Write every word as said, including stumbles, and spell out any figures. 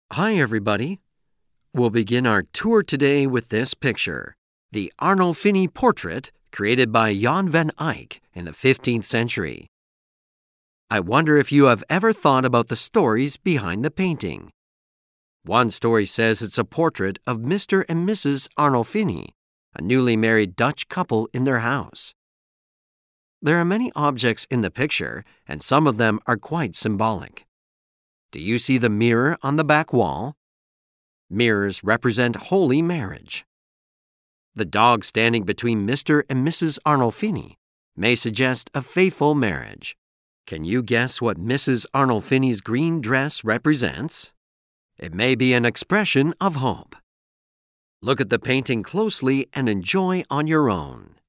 Hi, everybody. We'll begin our tour today with this picture, the Arnolfini portrait created by Jan van Eyck in the fifteenth century. I wonder if you have ever thought about the stories behind the painting. One story says it's a portrait of Mister and Missus Arnolfini, a newly married Dutch couple in their house. There are many objects in the picture, and some of them are quite symbolic. Do you see the mirror on the back wall? Mirrors represent holy marriage. The dog standing between Mister and Missus Arnolfini may suggest a faithful marriage. Can you guess what Missus Arnolfini's green dress represents? It may be an expression of hope. Look at the painting closely and enjoy on your own.